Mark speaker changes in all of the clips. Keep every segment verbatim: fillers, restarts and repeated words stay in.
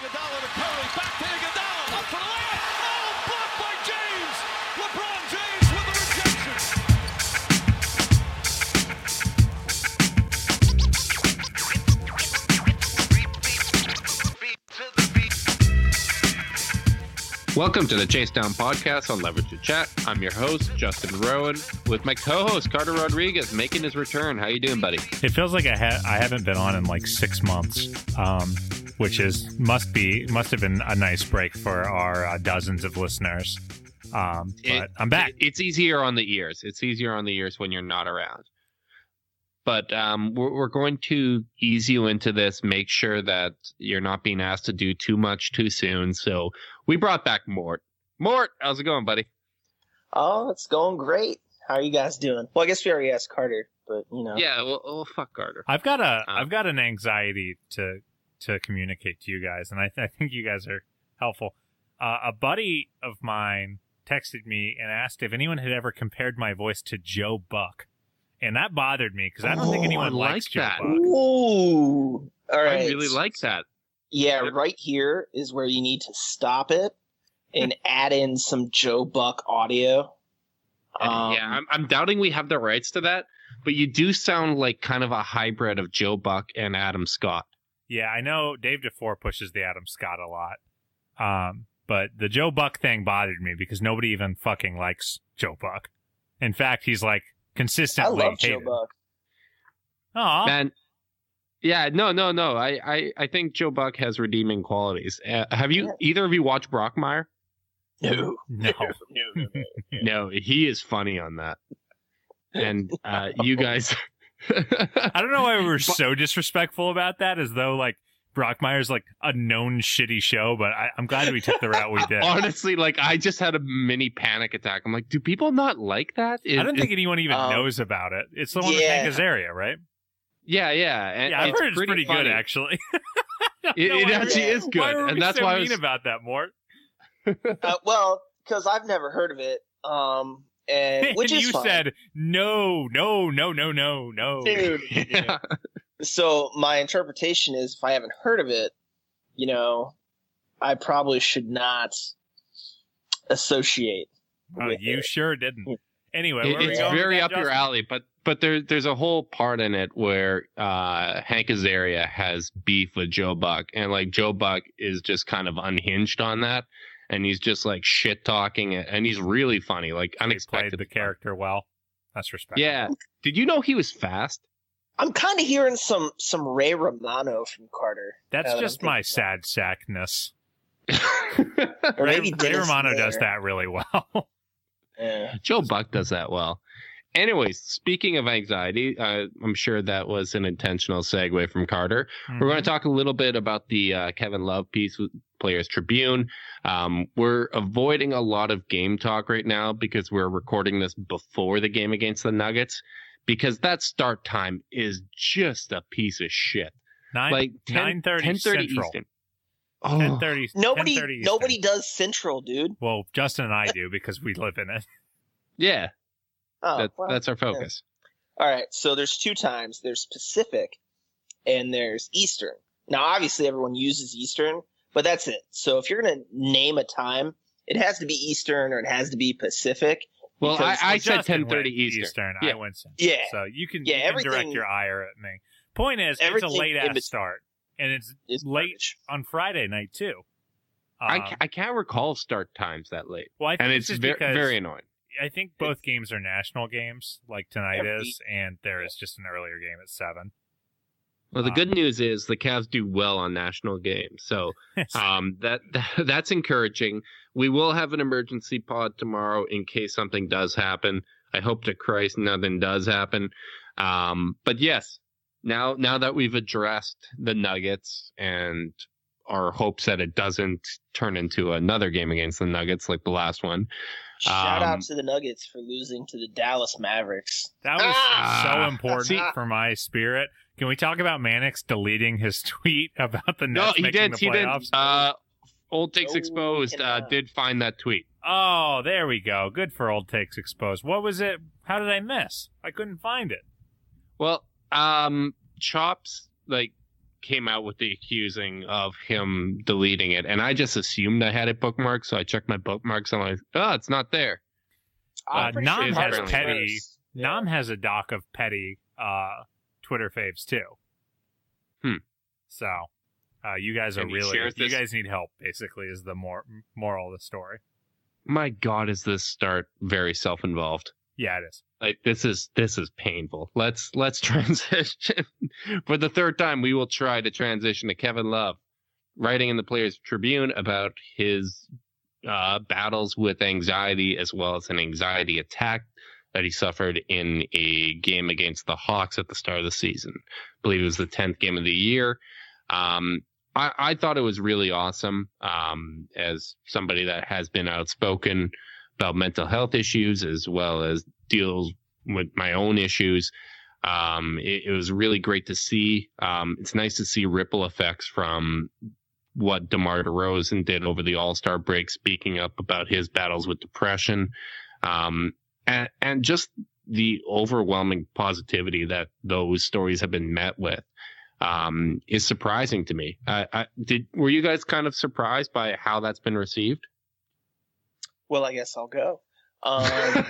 Speaker 1: Iguodala to Curry, back to Iguodala, up for the layup. Oh, blocked by James. LeBron James with the rejection.
Speaker 2: Welcome to the Chase Down Podcast on Leverage to Chat. I'm your host, Justin Rowan, with my co-host, Carter Rodriguez, making his return. How you doing, buddy?
Speaker 3: It feels like I, ha- I haven't been on in like six months, um, which is must be must have been a nice break for our uh, dozens of listeners. Um, but
Speaker 2: It-
Speaker 3: I'm back.
Speaker 2: it- It's easier on the ears. It's easier on the ears when you're not around. But um, we're, we're going to ease you into this, make sure that you're not being asked to do too much too soon. So we brought back Mort. Mort, how's it going, buddy?
Speaker 4: Oh, it's going great. How are you guys doing? Well, I guess we already asked Carter, but you know.
Speaker 2: Yeah, well, well fuck Carter.
Speaker 3: I've got a
Speaker 2: Um,
Speaker 3: I've got an anxiety to to communicate to you guys, and I, th- I think you guys are helpful. Uh, a buddy of mine texted me and asked if anyone had ever compared my voice to Joe Buck. And that bothered me because I don't think
Speaker 2: Oh,
Speaker 3: anyone
Speaker 2: I like
Speaker 3: likes Joe
Speaker 2: that.
Speaker 3: Buck.
Speaker 4: Ooh. All right.
Speaker 2: I really like that.
Speaker 4: Yeah, right here is where you need to stop it and add in some Joe Buck audio. Um,
Speaker 2: yeah, I'm, I'm doubting we have the rights to that, but you do sound like kind of a hybrid of Joe Buck and Adam Scott.
Speaker 3: Yeah, I know Dave DeFore pushes the Adam Scott a lot. Um, but the Joe Buck thing bothered me because nobody even fucking likes Joe Buck. In fact, he's like
Speaker 4: I
Speaker 3: consistently
Speaker 4: love Joe
Speaker 3: hated.
Speaker 4: Buck.
Speaker 3: Aw.
Speaker 2: Man, yeah, no, no, no. I, I, I think Joe Buck has redeeming qualities. Uh, have you
Speaker 4: Yeah.
Speaker 2: either of you watched Brockmire?
Speaker 4: No.
Speaker 3: No.
Speaker 4: No, no, no.
Speaker 2: No, he is funny on that. And uh, you guys,
Speaker 3: I don't know why we were so disrespectful about that, as though like Brockmire's like a known shitty show, but I, I'm glad we took the route we did.
Speaker 2: honestly, like I just had a mini panic attack. I'm like, do people not like that? Is-
Speaker 3: I don't think
Speaker 2: is-
Speaker 3: anyone even
Speaker 4: Um,
Speaker 3: knows about it. It's the one
Speaker 4: yeah.
Speaker 3: with Hank Azaria, right?
Speaker 2: yeah, yeah. And
Speaker 3: Yeah, I've
Speaker 2: it's
Speaker 3: heard it's pretty,
Speaker 2: funny.
Speaker 3: good, actually.
Speaker 2: It,
Speaker 3: No,
Speaker 2: it
Speaker 3: why
Speaker 2: actually
Speaker 3: were-
Speaker 2: is good,
Speaker 3: Why were we
Speaker 2: and that's
Speaker 3: so
Speaker 2: why I
Speaker 3: mean
Speaker 2: was.
Speaker 3: about that, Mort?
Speaker 4: Uh, well, because I've never heard of it. Um, and which
Speaker 3: and
Speaker 4: is
Speaker 3: you
Speaker 4: fine.
Speaker 3: said no, no, no, no, no, no.
Speaker 4: Dude.
Speaker 2: Yeah.
Speaker 4: So my interpretation is, if I haven't heard of it, you know, I probably should not associate.
Speaker 3: Oh,
Speaker 4: with
Speaker 3: you
Speaker 4: it.
Speaker 3: sure didn't. Anyway,
Speaker 2: It-
Speaker 3: where are we
Speaker 2: it's
Speaker 3: going with
Speaker 2: very
Speaker 3: that,
Speaker 2: up your
Speaker 3: Justin?
Speaker 2: alley, but but there there's a whole part in it where uh, Hank Azaria has beef with Joe Buck, and like Joe Buck is just kind of unhinged on that, and he's just like shit talking, and he's really funny, like
Speaker 3: They played
Speaker 2: unexpected.
Speaker 3: the character well. That's respectful.
Speaker 2: Yeah. Did you know he was fast?
Speaker 4: I'm kind of hearing some some Ray Romano from Carter.
Speaker 3: That's
Speaker 4: now that
Speaker 3: just
Speaker 4: I'm
Speaker 3: my
Speaker 4: thinking about
Speaker 3: sad sackness.
Speaker 4: it. Or
Speaker 3: Ray,
Speaker 4: maybe
Speaker 3: Ray
Speaker 4: Dennis
Speaker 3: Romano
Speaker 4: Miller.
Speaker 3: does that really well.
Speaker 4: Yeah.
Speaker 2: Joe Buck does that well. Anyways, speaking of anxiety, uh, I'm sure that was an intentional segue from Carter. We're going to talk a little bit about the uh, Kevin Love piece with Players Tribune. Um, we're avoiding a lot of game talk right now because we're recording this before the game against the Nuggets, because that start time is just a piece of shit.
Speaker 3: Nine,
Speaker 2: Like
Speaker 3: nine thirty Central.
Speaker 2: Eastern.
Speaker 3: Ten
Speaker 2: Oh,
Speaker 3: thirty.
Speaker 4: Nobody,
Speaker 3: ten thirty
Speaker 4: nobody
Speaker 3: Eastern.
Speaker 4: does Central, dude.
Speaker 3: Well, Justin and I do because we live in it.
Speaker 2: yeah,
Speaker 4: Oh,
Speaker 2: that,
Speaker 4: well,
Speaker 2: that's our focus.
Speaker 4: all right. So there's two times. There's Pacific, and there's Eastern. Now, obviously, everyone uses Eastern, but that's it. So if you're gonna name a time, it has to be Eastern or it has to be Pacific.
Speaker 2: Well, I,
Speaker 4: because-
Speaker 2: I
Speaker 3: Well,
Speaker 2: said
Speaker 3: Justin
Speaker 2: ten thirty
Speaker 3: went
Speaker 2: Eastern.
Speaker 3: I
Speaker 2: Yeah.
Speaker 3: went Central.
Speaker 4: Yeah.
Speaker 3: So you can,
Speaker 4: Yeah,
Speaker 3: you can direct
Speaker 4: everything-
Speaker 3: your ire at me. Point is, it's a
Speaker 4: Everything
Speaker 3: late
Speaker 4: in
Speaker 3: ass
Speaker 4: between.
Speaker 3: start, and it's
Speaker 4: It's
Speaker 3: late
Speaker 4: garbage.
Speaker 3: on Friday night too.
Speaker 2: I,
Speaker 3: Um,
Speaker 2: ca- I can't recall start times that late,
Speaker 3: well, I think
Speaker 2: and
Speaker 3: it's
Speaker 2: it's
Speaker 3: just
Speaker 2: very
Speaker 3: because
Speaker 2: very annoying.
Speaker 3: I think both games are national games, like tonight
Speaker 4: Every-
Speaker 3: is, and there is just an earlier game at seven.
Speaker 2: Well, the
Speaker 3: Um,
Speaker 2: good news is the Cavs do well on national games, so um, that, that that's encouraging. We will have an emergency pod tomorrow in case something does happen. I hope to Christ nothing does happen. Um, but yes, now now that we've addressed the Nuggets and our hopes that it doesn't turn into another game against the Nuggets like the last one.
Speaker 4: Shout
Speaker 2: Um,
Speaker 4: out to the Nuggets for losing to the Dallas Mavericks.
Speaker 3: That was
Speaker 2: Ah!
Speaker 3: so important
Speaker 2: See-
Speaker 3: for my spirit. Can we talk about Mannix deleting his tweet about the
Speaker 2: No,
Speaker 3: Nets
Speaker 2: he
Speaker 3: making
Speaker 2: did.
Speaker 3: the
Speaker 2: He did.
Speaker 3: playoffs?
Speaker 2: Uh, Old Takes
Speaker 4: No,
Speaker 2: Exposed uh,
Speaker 4: cannot.
Speaker 2: did find that tweet.
Speaker 3: Oh, there we go. Good for Old Takes Exposed. What was it? How did I miss? I couldn't find it.
Speaker 2: Well, um, Chops, like, came out with the accusing of him deleting it, and I just assumed I had it bookmarked, so I checked my bookmarks and I'm like, oh, it's not there.
Speaker 3: Uh,
Speaker 4: I'm pretty
Speaker 3: Nam
Speaker 4: sure
Speaker 3: has
Speaker 4: Carter
Speaker 3: petty.
Speaker 4: was-
Speaker 3: Nam has a doc of petty uh, Twitter faves too.
Speaker 2: Hmm.
Speaker 3: So, uh, you guys are
Speaker 2: And he
Speaker 3: really
Speaker 2: shares
Speaker 3: you
Speaker 2: this-
Speaker 3: guys need help. Basically, is the more moral of the story.
Speaker 2: My God, is this start very self-involved?
Speaker 3: Yeah, it is.
Speaker 2: Like this is this is painful. Let's let's transition. For the third time, we will try to transition to Kevin Love, writing in the Players Tribune about his uh, battles with anxiety as well as an anxiety attack that he suffered in a game against the Hawks at the start of the season. I believe it was the tenth game of the year. Um, I, I thought it was really awesome. Um, as somebody that has been outspoken about mental health issues as well as deals with my own issues. Um, it, it was really great to see. Um, it's nice to see ripple effects from what DeMar DeRozan did over the All-Star break, speaking up about his battles with depression. Um, and, and just the overwhelming positivity that those stories have been met with. Um, is surprising to me. I, I, did were you guys kind of surprised by how that's been received?
Speaker 4: Well, I guess I'll go. Um,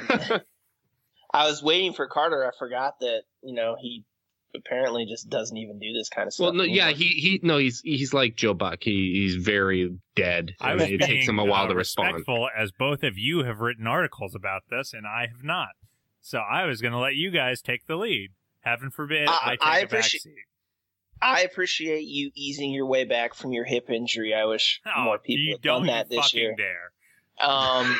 Speaker 4: I was waiting for Carter. I forgot that, you know, he apparently just doesn't even do this kind of stuff.
Speaker 2: Well, no, yeah,
Speaker 4: anymore.
Speaker 2: he he no, he's he's like Joe Buck. He he's very dead.
Speaker 3: I
Speaker 2: and
Speaker 3: was
Speaker 2: it
Speaker 3: being
Speaker 2: takes him a while
Speaker 3: uh,
Speaker 2: to respond.
Speaker 3: respectful, as both of you have written articles about this, and I have not. So I was going to let you guys take the lead. Heaven forbid
Speaker 4: I-
Speaker 3: I take
Speaker 4: I
Speaker 3: a
Speaker 4: appreciate-
Speaker 3: backseat.
Speaker 4: I appreciate you easing your way back from your hip injury. I wish
Speaker 3: Oh,
Speaker 4: more people
Speaker 3: you
Speaker 4: had
Speaker 3: don't
Speaker 4: done that
Speaker 3: you
Speaker 4: this
Speaker 3: fucking
Speaker 4: year.
Speaker 3: dare.
Speaker 4: Um,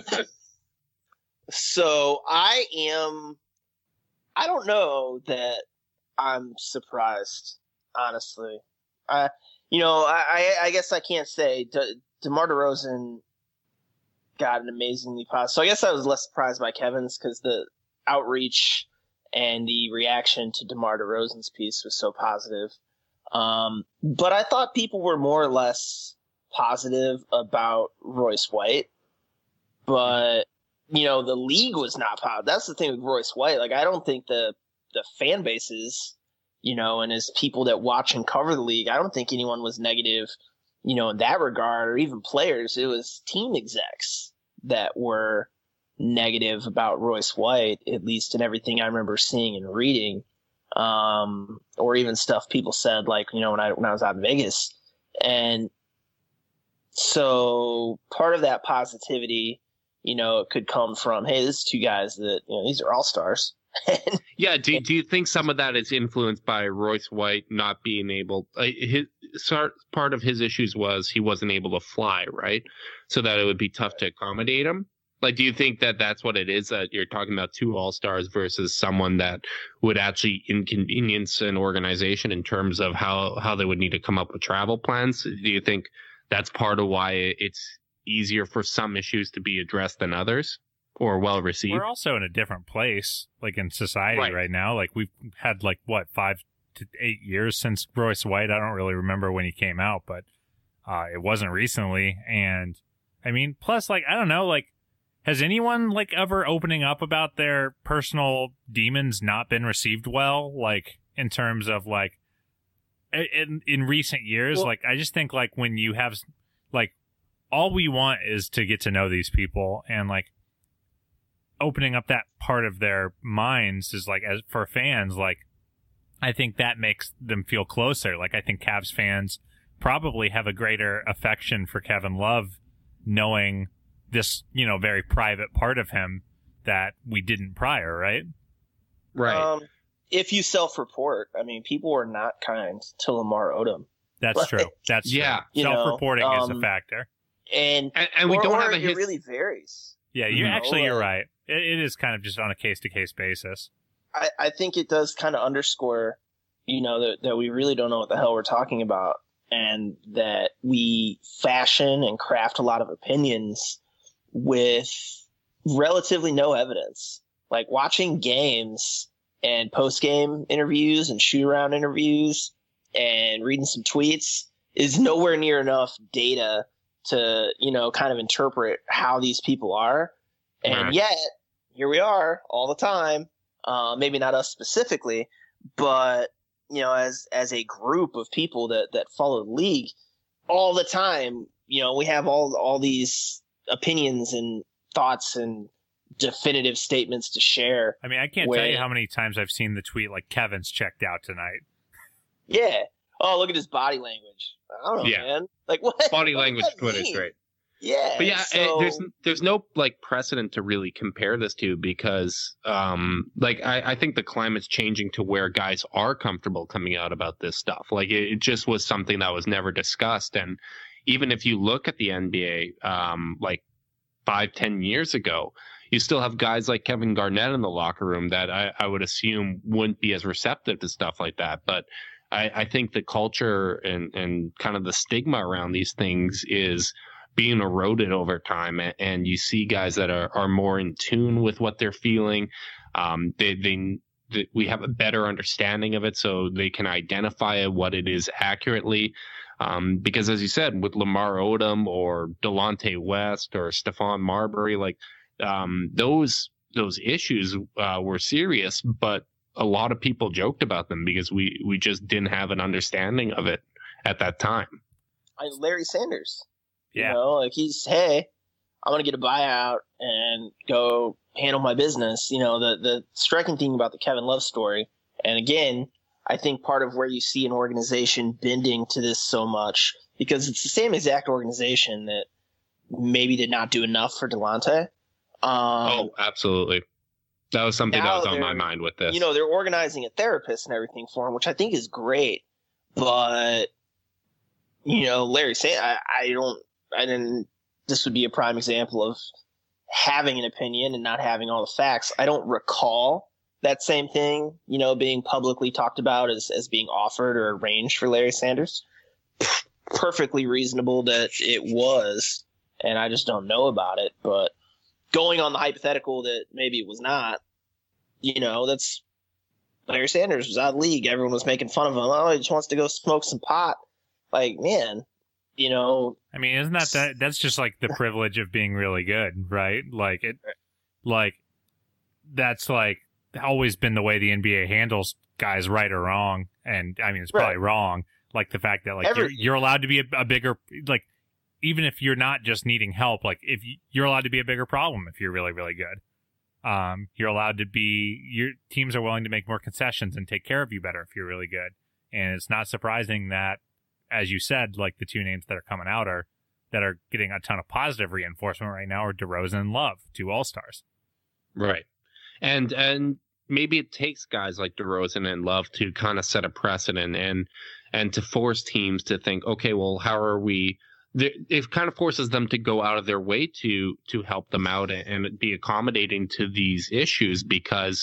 Speaker 4: so I am. I don't know that I'm surprised, honestly. I, you know, I, I, I guess I can't say. De, DeMar DeRozan got an amazingly positive. So I guess I was less surprised by Kevin's because the outreach and the reaction to DeMar DeRozan's piece was so positive. Um, but I thought people were more or less positive about Royce White. But, you know, the league was not positive. That's the thing with Royce White. Like, I don't think the the fan bases, you know, and as people that watch and cover the league, I don't think anyone was negative, you know, in that regard, or even players. It was team execs that were negative about Royce White, at least in everything I remember seeing and reading, um, or even stuff people said, like, you know, when I when I was out in Vegas. And so part of that positivity, you know, it could come from, hey, this is two guys that, you know, these are all stars.
Speaker 2: Yeah, do do you think some of that is influenced by Royce White not being able? Uh, his sort part of his issues was he wasn't able to fly, right? So that it would be tough to accommodate him. Like, do you think that that's what it is, that you're talking about two all-stars versus someone that would actually inconvenience an organization in terms of how, how they would need to come up with travel plans? Do you think that's part of why it's easier for some issues to be addressed than others or well received?
Speaker 3: We're also in a different place, like in society
Speaker 2: Right.
Speaker 3: right now. Like we've had like what five to eight years since Royce White. I don't really remember when he came out, but uh, it wasn't recently. And I mean, plus, like I don't know, like has anyone like ever opening up about their personal demons not been received well? Like in terms of like in in recent years,
Speaker 4: Well-
Speaker 3: like I just think like when you have like all we want is to get to know these people, and like opening up that part of their minds is like, as for fans, like I think that makes them feel closer. Like I think Cavs fans probably have a greater affection for Kevin Love knowing this, you know, very private part of him that we didn't prior, right?
Speaker 2: Right.
Speaker 4: Um, if you self-report, I mean, people were not kind to Lamar Odom.
Speaker 3: That's
Speaker 4: Like,
Speaker 3: true. That's
Speaker 2: yeah,
Speaker 3: true.
Speaker 4: you know,
Speaker 3: Self-reporting is a
Speaker 4: um,
Speaker 3: factor.
Speaker 4: And,
Speaker 2: and, and we
Speaker 4: or-
Speaker 2: don't
Speaker 4: or
Speaker 2: have a
Speaker 4: it
Speaker 2: his-
Speaker 4: really varies.
Speaker 3: Yeah, you
Speaker 4: know,
Speaker 3: actually you're
Speaker 4: uh,
Speaker 3: right. It, it is kind of just on a case-to-case basis.
Speaker 4: I, I think it does kind of underscore, you know, that, that we really don't know what the hell we're talking about, and that we fashion and craft a lot of opinions with relatively no evidence. Like watching games and post-game interviews and shoot-around interviews and reading some tweets is nowhere near enough data to, you know, kind of interpret how these people are. And
Speaker 2: Right.
Speaker 4: yet, here we are all the time. Uh, maybe not us specifically, but you know, as as a group of people that that follow the league all the time, you know, we have all all these opinions and thoughts and definitive statements to share.
Speaker 3: I mean, I can't
Speaker 4: when,
Speaker 3: tell you how many times I've seen the tweet like Kevin's checked out tonight.
Speaker 4: Yeah. Oh, look at his body language. I don't know,
Speaker 2: yeah.
Speaker 4: man. Like what?
Speaker 2: Body
Speaker 4: what
Speaker 2: language Twitter is great.
Speaker 4: Yeah.
Speaker 2: But yeah,
Speaker 4: so...
Speaker 2: there's there's no like precedent to really compare this to because um like I, I think the climate's changing to where guys are comfortable coming out about this stuff. Like it, it just was something that was never discussed. And even if you look at the N B A um like five, ten years ago, you still have guys like Kevin Garnett in the locker room that I, I would assume wouldn't be as receptive to stuff like that. But I, I think the culture and, and kind of the stigma around these things is being eroded over time. And, and you see guys that are, are more in tune with what they're feeling. Um, they, they, they, we have a better understanding of it so they can identify what it is accurately. Um, because as you said, with Lamar Odom or Delonte West or Stephon Marbury, like, um, those, those issues, uh, were serious, but a lot of people joked about them because we, we just didn't have an understanding of it at that time.
Speaker 4: I, Larry Sanders,
Speaker 3: Yeah.
Speaker 4: you know, like he's, hey, I'm going to get a buyout and go handle my business. You know, the, the striking thing about the Kevin Love story. And again, I think part of where you see an organization bending to this so much, because it's the same exact organization that maybe did not do enough for Delonte. Um,
Speaker 2: oh, absolutely. That was something that was on my mind with this.
Speaker 4: You know, they're organizing a therapist and everything for him, which I think is great. But, you know, Larry Sanders, I, I don't, I didn't, this would be a prime example of having an opinion and not having all the facts. I don't recall that same thing, you know, being publicly talked about as, as being offered or arranged for Larry Sanders. Perfectly reasonable that it was, and I just don't know about it. But going on the hypothetical that maybe it was not, you know, that's Larry Sanders was out of the league. Everyone was making fun of him. Oh, he just wants to go smoke some pot. Like, man, you know.
Speaker 3: I mean, isn't that, that that's just like the privilege of being really good, right? Like it, like that's like always been the way the N B A handles guys, right or wrong. And I mean, it's probably right. wrong. Like the fact that like you're, you're allowed to be a, a bigger, like, even if you're not just needing help, like if you, you're allowed to be a bigger problem if you're really, really good. Um, you're allowed to be, your teams are willing to make more concessions and take care of you better if you're really good. And it's not surprising that, as you said, like the two names that are coming out are, that are getting a ton of positive reinforcement right now are DeRozan and Love, two All-Stars.
Speaker 2: Right. And, and maybe it takes guys like DeRozan and Love to kind of set a precedent and, and to force teams to think, okay, well, how are we, it kind of forces them to go out of their way to to help them out and be accommodating to these issues because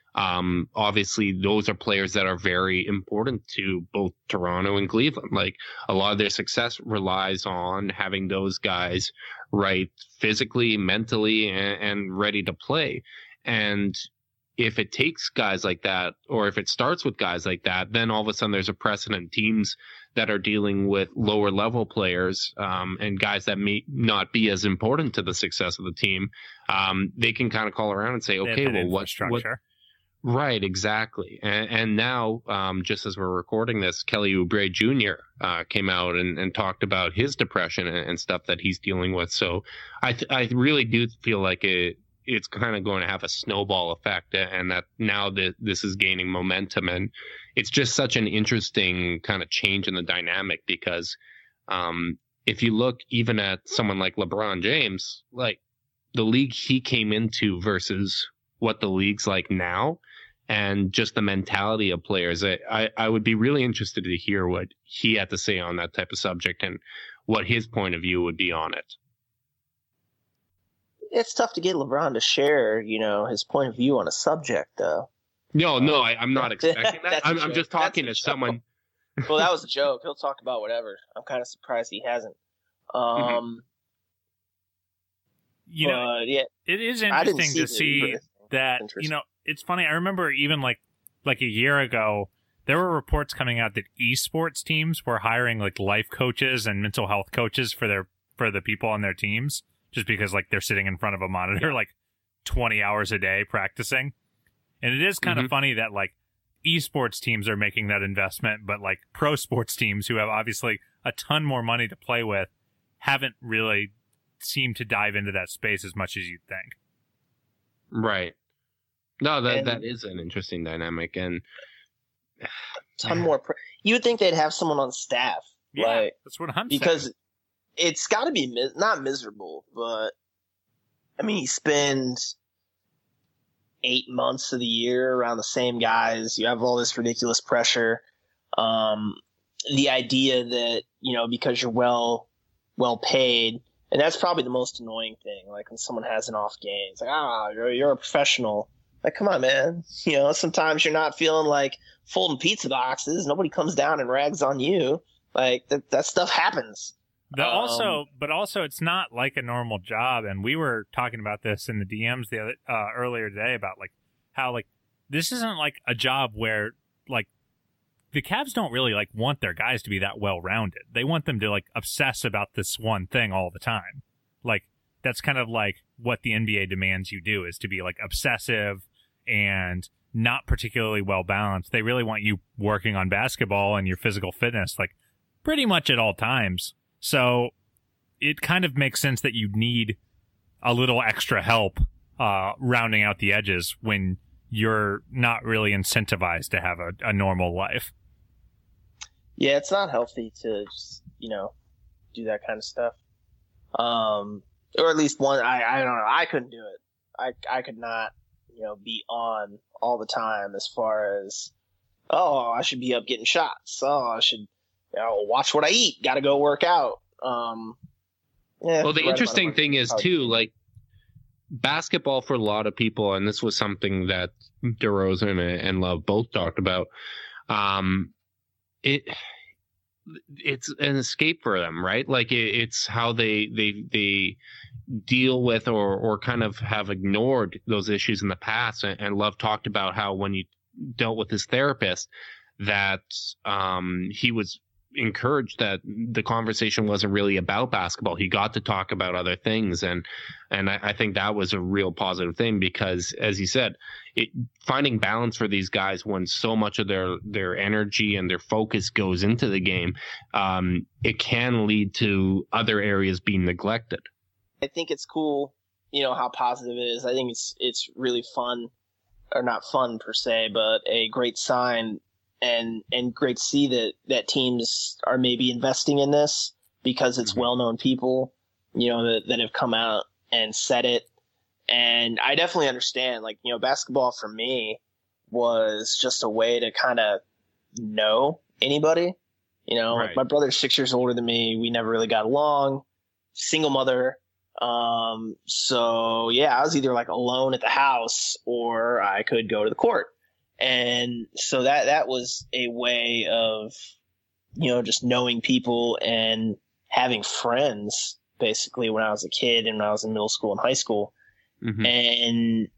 Speaker 2: um, obviously those are players that are very important to both Toronto and Cleveland. Like a lot of their success relies on having those guys right physically, mentally, and, and ready to play. And if it takes guys like that, or if it starts with guys like that, then all of a sudden there's a precedent. Teams that are dealing with lower level players um, and guys that may not be as important to the success of the team, um, they can kind of call around and say, okay, well, what, what, right, exactly. And, and now, um, just as we're recording this, Kelly Oubre Junior uh, came out and, and talked about his depression and, and stuff that he's dealing with. So I, th- I really do feel like it, it's kind of going to have a snowball effect, and that now that this is gaining momentum, and it's just such an interesting kind of change in the dynamic because um, if you look even at someone like LeBron James, like the league he came into versus what the league's like now, and just the mentality of players, I, I, I would be really interested to hear what he had to say on that type of subject and what his point of view would be on it.
Speaker 4: It's tough to get LeBron to share, you know, his point of view on a subject, though.
Speaker 2: No, no, I, I'm not expecting that. I'm, I'm just talking to someone.
Speaker 4: Well, that was a joke. He'll talk about whatever. I'm kind of surprised he hasn't. Um,
Speaker 3: mm-hmm. You know,
Speaker 4: yeah,
Speaker 3: it is interesting see to see that. You know, it's funny. I remember even like like a year ago, there were reports coming out that esports teams were hiring like life coaches and mental health coaches for their for the people on their teams. Just because, like, they're sitting in front of a monitor, like, twenty hours a day practicing. And it is kind mm-hmm. of funny that, like, esports teams are making that investment, but like pro sports teams who have obviously a ton more money to play with haven't really seemed to dive into that space as much as you'd think.
Speaker 2: Right. No, that
Speaker 4: And-
Speaker 2: that is an interesting dynamic, and
Speaker 4: ton more. Pr- you would think they'd have someone on staff,
Speaker 3: Yeah,
Speaker 4: like
Speaker 3: that's what I'm
Speaker 4: because
Speaker 3: saying.
Speaker 4: it's got to be mi- not miserable, but I mean, he spends eight months of the year around the same guys. You have all this ridiculous pressure. Um, the idea that you know because you're well well paid, and that's probably the most annoying thing. Like when someone has an off game, it's like, ah, you're, you're a professional. Like, come on, man. You know, sometimes you're not feeling like folding pizza boxes. Nobody comes down and rags on you. Like that, that stuff happens.
Speaker 3: The
Speaker 4: Um,
Speaker 3: also, but also, it's not like a normal job, and we were talking about this in the D Ms the other uh, earlier today about like how like this isn't like a job where like the Cavs don't really like want their guys to be that well rounded. They want them to like obsess about this one thing all the time. Like that's kind of like what the N B A demands you do is to be like obsessive and not particularly well balanced. They really want you working on basketball and your physical fitness like pretty much at all times. So it kind of makes sense that you need a little extra help uh, rounding out the edges when you're not really incentivized to have a, a normal life.
Speaker 4: Yeah, it's not healthy to just, you know, do that kind of stuff. Um, or at least one, I, I don't know. I couldn't do it. I, I could not, you know, be on all the time as far as, oh, I should be up getting shots. Oh, I should, you know, watch what I eat. Got to go work out. Um, yeah,
Speaker 2: well, the
Speaker 4: right
Speaker 2: interesting
Speaker 4: about
Speaker 2: thing is
Speaker 4: how-
Speaker 2: too, like basketball for a lot of people, and this was something that DeRozan and, and Love both talked about. Um, it it's an escape for them, right? Like it, it's how they they they deal with or or kind of have ignored those issues in the past. And, and Love talked about how when he dealt with his therapist, that um, he was encouraged that the conversation wasn't really about basketball. He got to talk about other things, and and I, I think that was a real positive thing because, as you said, it, finding balance for these guys when so much of their their energy and their focus goes into the game, um, it can lead to other areas being neglected.
Speaker 4: I think it's cool, you know, how positive it is. I think it's it's really fun, or not fun per se, but a great sign and and great to see that, that teams are maybe investing in this because it's
Speaker 2: Mhm.
Speaker 4: well-known people, you know, that, that have come out and said it. And I definitely understand, like, you know, basketball for me was just a way to kind of know anybody. You know,
Speaker 2: Right.
Speaker 4: like my brother's six years older than me. We never really got along. Single mother. Um, so yeah, I was either like alone at the house or I could go to the court. And so that, that was a way of, you know, just knowing people and having friends basically when I was a kid and when I was in middle school and high school.
Speaker 2: Mhm.
Speaker 4: And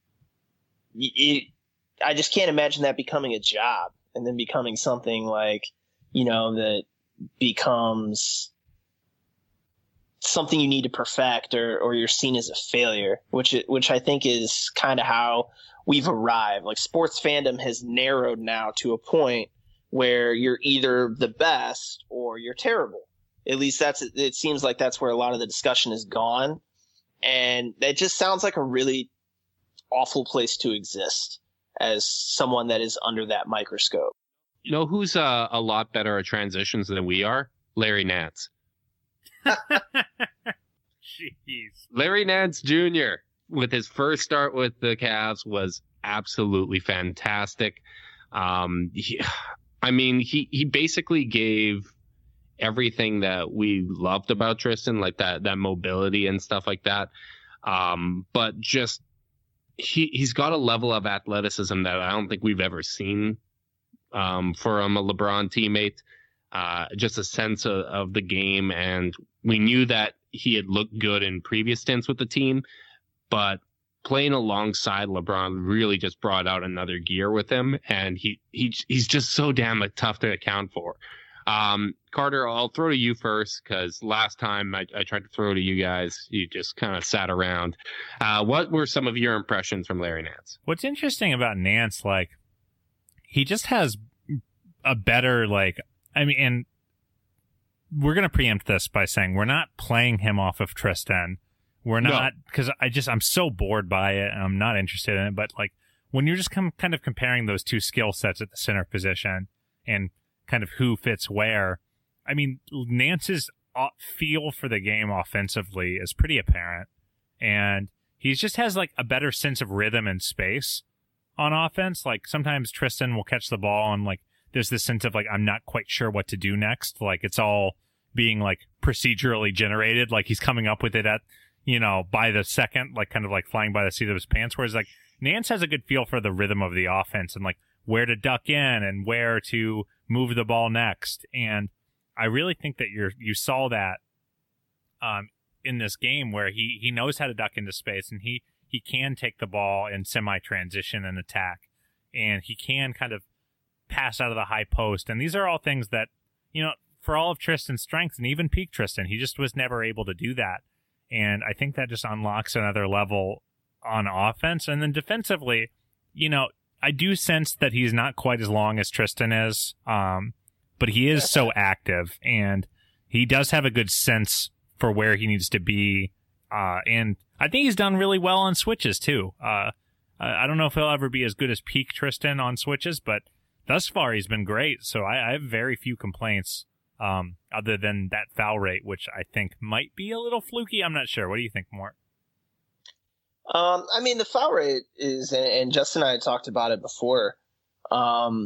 Speaker 4: it, I just can't imagine that becoming a job and then becoming something like, you know, that becomes something you need to perfect, or, or you're seen as a failure, which, which I think is kind of how we've arrived. Like sports fandom has narrowed now to a point where you're either the best or you're terrible. At least that's, it seems like that's where a lot of the discussion has gone. And that just sounds like a really awful place to exist as someone that is under that microscope.
Speaker 2: You know who's uh, a lot better at transitions than we are? Larry Nance.
Speaker 3: Jeez.
Speaker 2: Larry Nance Junior with his first start with the Cavs was absolutely fantastic. Um, he, I mean, he, he basically gave everything that we loved about Tristan, like that, that mobility and stuff like that. Um, but just, he, he's got a level of athleticism that I don't think we've ever seen, um, from a LeBron teammate. Uh, just a sense of, of the game. And we knew that he had looked good in previous stints with the team, but playing alongside LeBron really just brought out another gear with him. And he, he, he's just so damn like, tough to account for. Um, Carter, I'll throw to you first, because last time I, I tried to throw to you guys, you just kind of sat around. Uh, what were some of your impressions from Larry Nance?
Speaker 3: What's interesting about Nance, like, he just has a better, like, I mean, and we're going to preempt this by saying we're not playing him off of Tristan. We're not, because no. I just, I'm so bored by it and I'm not interested in it. But like when you're just com- kind of comparing those two skill sets at the center position and kind of who fits where, I mean, Nance's feel for the game offensively is pretty apparent. And he just has like a better sense of rhythm and space on offense. Like sometimes Tristan will catch the ball and like there's this sense of like, I'm not quite sure what to do next. Like it's all being like procedurally generated. Like he's coming up with it at, you know, by the second, like kind of like flying by the seat of his pants. Whereas like Nance has a good feel for the rhythm of the offense and like where to duck in and where to move the ball next. And I really think that you're, you saw that, um, in this game where he, he knows how to duck into space and he, he can take the ball in semi-transition and attack, and he can kind of pass out of the high post. And these are all things that, you know, for all of Tristan's strengths and even peak Tristan, he just was never able to do that. And I think that just unlocks another level on offense. And then defensively, you know, I do sense that he's not quite as long as Tristan is, um, but he is so active and he does have a good sense for where he needs to be. Uh, and I think he's done really well on switches too. Uh, I don't know if he'll ever be as good as peak Tristan on switches, but thus far he's been great. So I, I have very few complaints. Um, other than that foul rate, which I think might be a little fluky. I'm not sure. What do you think, Mort?
Speaker 4: Um, I mean, the foul rate is, and Justin and I had talked about it before. Um,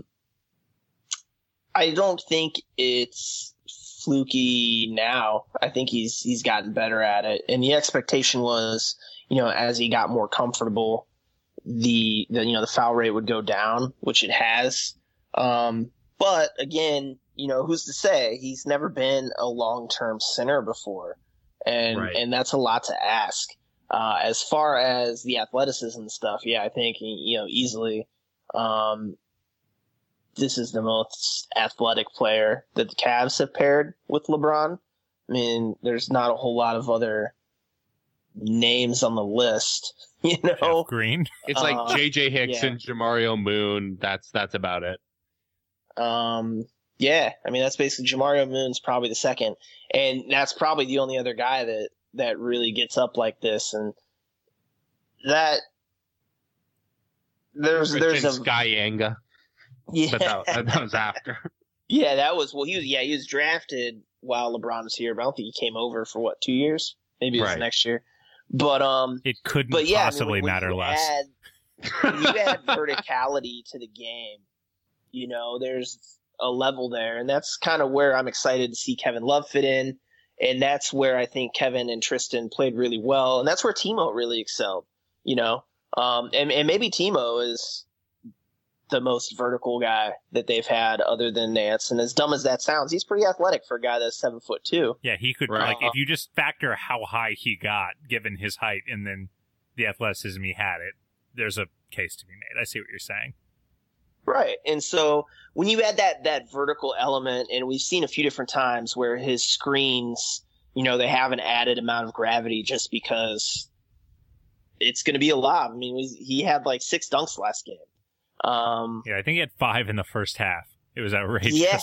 Speaker 4: I don't think it's fluky now. I think he's he's gotten better at it. And the expectation was, you know, as he got more comfortable, the, the you know, the foul rate would go down, which it has. Um, but again, you know, who's to say? He's never been a long-term center before, and right. and that's a lot to ask. Uh, as far as the athleticism and stuff, yeah, I think, you know, easily um, this is the most athletic player that the Cavs have paired with LeBron. I mean, there's not a whole lot of other names on the list, you know.
Speaker 3: Jeff Green.
Speaker 2: It's like
Speaker 4: uh,
Speaker 2: J J Hickson, yeah. Jamario Moon. That's that's about it.
Speaker 4: Um. Yeah, I mean, that's basically Jamario Moon's probably the second. And that's probably the only other guy that, that really gets up like this. And that there's
Speaker 2: Christian
Speaker 4: there's a
Speaker 2: Skyanga.
Speaker 4: Yeah.
Speaker 2: But that, that was after.
Speaker 4: Yeah, that was well he was yeah, he was drafted while LeBron was here, but I don't think he came over for what, two years? Maybe it was right. next year. But um
Speaker 3: it couldn't
Speaker 4: but yeah,
Speaker 3: possibly
Speaker 4: I mean, when,
Speaker 3: matter
Speaker 4: when
Speaker 3: less.
Speaker 4: Add, when you add verticality to the game, you know, there's a level there, and that's kind of where I'm excited to see Kevin Love fit in, and that's where I think Kevin and Tristan played really well, and that's where Timo really excelled, you know, um, and, and maybe Timo is the most vertical guy that they've had other than Nance, and as dumb as that sounds, he's pretty athletic for a guy that's seven foot two.
Speaker 3: Yeah, he could, right. like, if you just factor how high he got, given his height, and then the athleticism he had, it, there's a case to be made. I see what you're saying.
Speaker 4: Right. And so when you add that, that vertical element, and we've seen a few different times where his screens, you know, they have an added amount of gravity just because it's going to be a lob. I mean, he had like six dunks last game. Um,
Speaker 3: yeah, I think he had five in the first half. It was outrageous.
Speaker 4: Yeah.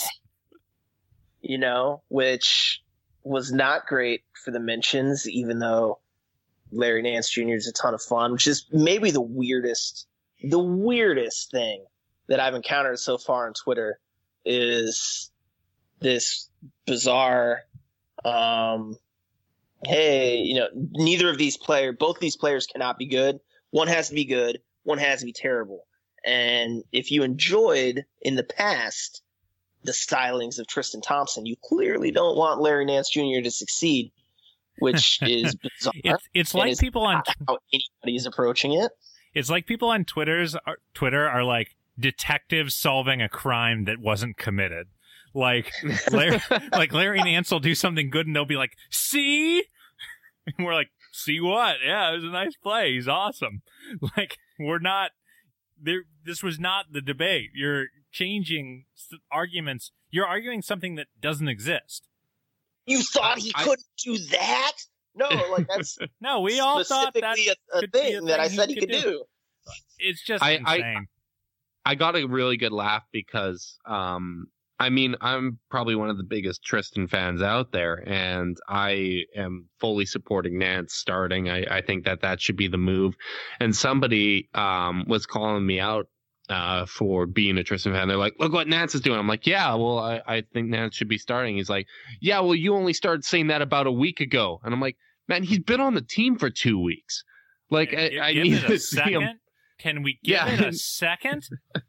Speaker 4: You know, which was not great for the mentions, even though Larry Nance Junior is a ton of fun, which is maybe the weirdest, the weirdest thing that I've encountered so far on Twitter is this bizarre, um, hey, you know, neither of these players, both these players cannot be good. One has to be good. One has to be terrible. And if you enjoyed in the past the stylings of Tristan Thompson, you clearly don't want Larry Nance Junior to succeed, which is bizarre.
Speaker 3: It's, it's like people on
Speaker 4: how anybody's approaching it.
Speaker 3: It's like people on Twitter's Twitter are like detectives solving a crime that wasn't committed. Like Larry, like Larry Nance will do something good and they'll be like, "See?" And we're like, "See what? Yeah, it was a nice play. He's awesome." Like we're not there. This was not the debate. You're changing arguments. You're arguing something that doesn't exist.
Speaker 4: You thought he I, couldn't do that? No, like that's
Speaker 3: no. We all thought that
Speaker 4: a, a thing, thing that I said he, he could, could do. do.
Speaker 3: It's just
Speaker 2: I,
Speaker 3: insane.
Speaker 2: I got a really good laugh because, um, I mean, I'm probably one of the biggest Tristan fans out there, and I am fully supporting Nance starting. I, I think that that should be the move. And somebody um, was calling me out uh, for being a Tristan fan. They're like, look what Nance is doing. I'm like, yeah, well, I, I think Nance should be starting. He's like, yeah, well, you only started saying that about a week ago. And I'm like, man, he's been on the team for two weeks. Like, I, I
Speaker 3: give
Speaker 2: need
Speaker 3: it a
Speaker 2: to see
Speaker 3: second.
Speaker 2: him.
Speaker 3: Can we give
Speaker 2: Yeah.
Speaker 3: it a second?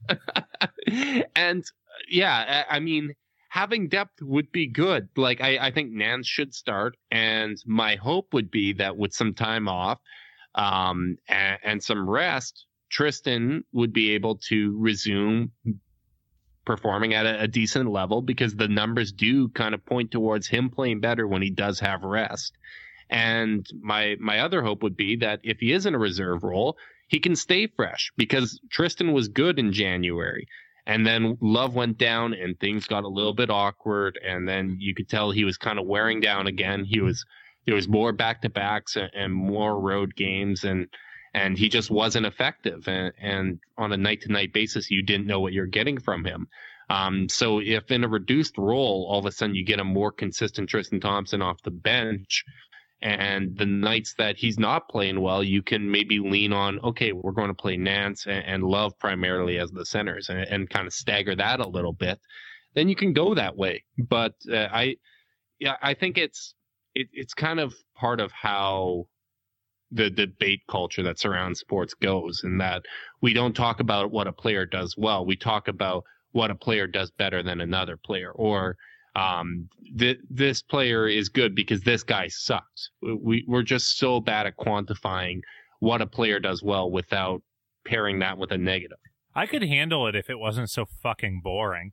Speaker 2: And yeah, I I mean, having depth would be good. Like, I, I think Nance should start. And my hope would be that with some time off um, and, and some rest, Tristan would be able to resume performing at a, a decent level, because the numbers do kind of point towards him playing better when he does have rest. And my my other hope would be that if he is in a reserve role, he can stay fresh, because Tristan was good in January. And then Love went down and things got a little bit awkward. And then you could tell he was kind of wearing down again. He was, there was more back-to-backs and, and more road games, and and he just wasn't effective. And, and on a night-to-night basis, you didn't know what you're getting from him. Um, so if in a reduced role, all of a sudden you get a more consistent Tristan Thompson off the bench, and the nights that he's not playing well, you can maybe lean on, okay, we're going to play Nance and, and Love primarily as the centers, and, and kind of stagger that a little bit. Then you can go that way. But uh, I, yeah, I think it's it, it's kind of part of how the debate culture that surrounds sports goes, in that we don't talk about what a player does well. We talk about what a player does better than another player, or um, th- this player is good because this guy sucks. We, we're just so bad at quantifying what a player does well without pairing that with a negative.
Speaker 3: I could handle it if it wasn't so fucking boring.